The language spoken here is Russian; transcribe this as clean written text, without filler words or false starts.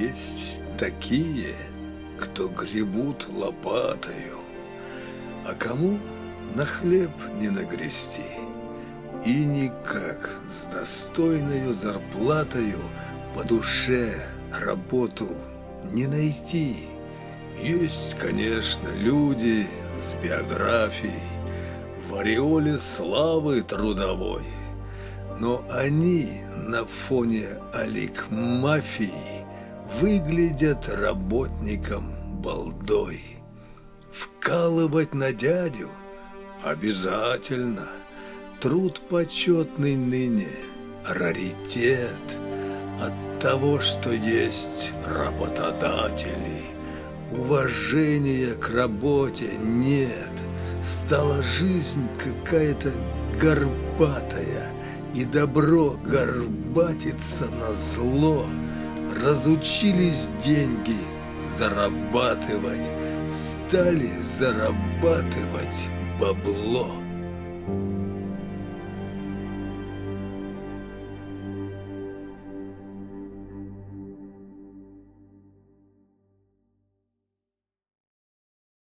Есть такие, кто гребут лопатою, а кому на хлеб не нагрести, и никак с достойною зарплатою по душе работу не найти. Есть, конечно, люди с биографией в ореоле славы трудовой, но они на фоне олигмафии выглядят работником балдой. Вкалывать на дядю обязательно. Труд почетный ныне раритет. От того, что есть работодатели, уважения к работе нет. Стала жизнь какая-то горбатая, и добро горбатится назло. Разучились деньги зарабатывать, стали зарабатывать бабло.